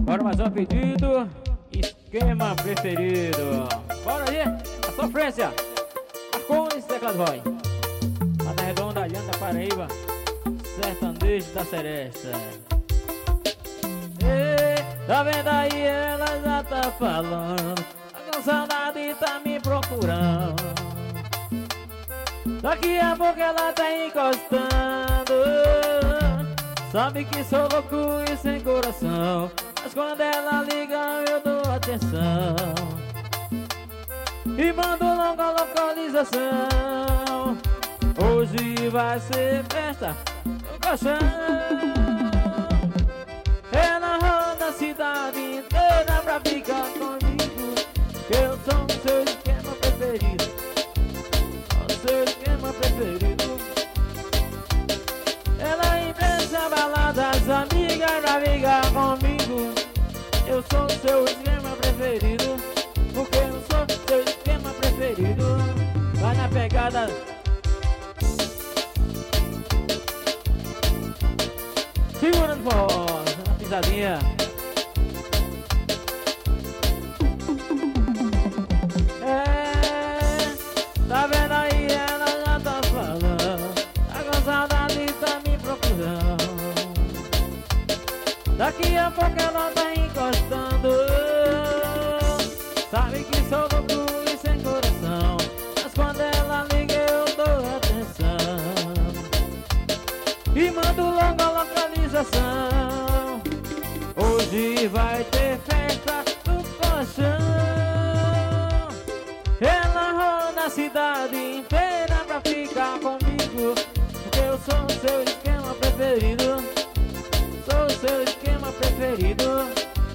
Bora mais um pedido. Esquema preferido. Bora aí, a sofrência. Marcones, teclado voz. Lá na Redonda, Alhanda, Paraíba. Sertanejo da Seresta. Ei, tá vendo aí? Ela já tá falando. Tá com saudade, tá me procurando. Daqui a pouco ela tá encostando. Sabe que sou louco e sem coração, mas quando ela liga eu dou atenção e mando logo a localização. Hoje vai ser festa no colchão. Ela roda a cidade inteira pra ficar comigo, que eu sou o seu esquema preferido, o seu esquema preferido. Ela empresta a balada das amigas pra ficar comigo. Eu sou o seu esquema preferido, porque eu sou o seu esquema preferido. Vai na pegada. Segura no forró, na pisadinha. É, tá vendo aí? Ela já tá falando. Tá com saudade, tá me procurando. Daqui a pouco ela tá encostando. Sabe que sou louco e sem coração, mas quando ela liga eu dou atenção e mando logo a localização. Hoje vai ter festa no colchão. Ela roda a cidade inteira pra ficar comigo, porque eu sou o seu esquema preferido, sou o seu esquema preferido.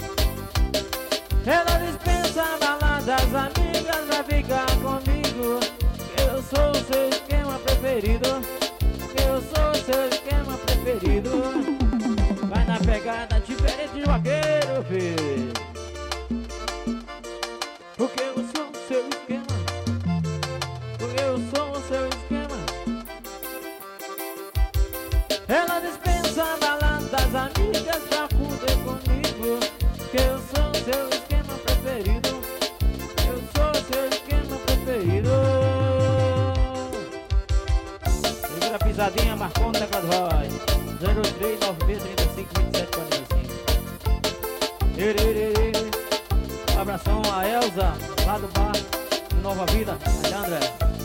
Ela dispensa a balada das amigas pra ficar comigo, que eu sou o seu esquema preferido, que eu sou o seu esquema preferido. Vai na pegada diferente de vaqueiro, filho, porque eu sou o seu esquema, porque eu sou o seu esquema. Ela dispensa a balada das amigas pra fuder comigo, que eu sou o seu esquema preferido, eu sou o seu esquema preferido. Segura a pisadinha, marcou no teclado voz 03 96 35 27 45. Abração a Elza, lá do bar Nova Vida, Alhandra,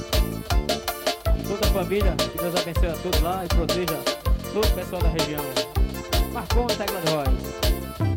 e toda a família. Que Deus abençoe a todos lá e proteja todo o pessoal da região. Marcou no teclado voz.